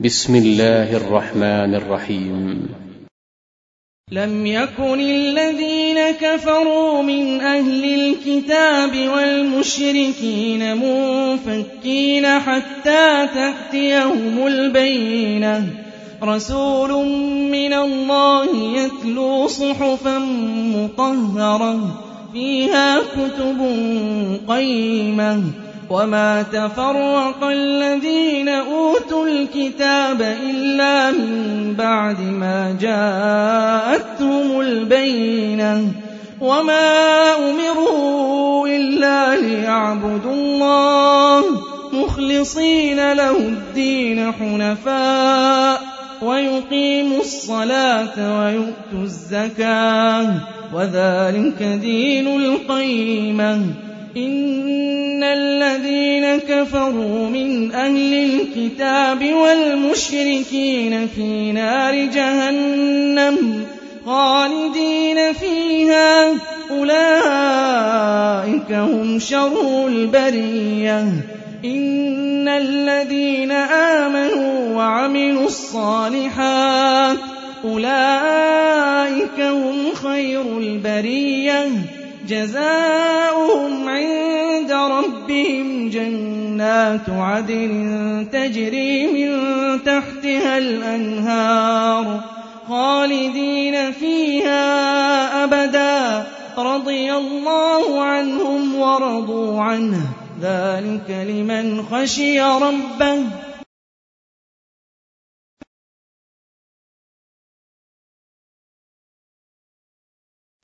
بسم الله الرحمن الرحيم. لم يكن الذين كفروا من أهل الكتاب والمشركين منفكين حتى تأتيهم البينة رسول من الله يتلو صحفا مطهرة فيها كتب قيمة وما تفرق الذين أوتوا الكتاب إلا من بعد ما جاءتهم البينة وما أمروا إلا ليعبدوا الله مخلصين له الدين حنفاء ويقيموا الصلاة ويؤتوا الزكاة وذلك دين القيمة. إن الذين كفروا من أهل الكتاب والمشركين في نار جهنم خالدين فيها أولئك هم شر البرية. إن الذين آمنوا وعملوا الصالحات أولئك هم خير البرية جزاؤهم عند ربهم جنات عدن تجري من تحتها الأنهار خالدين فيها أبدا رضي الله عنهم ورضوا عنه ذلك لمن خشي ربه.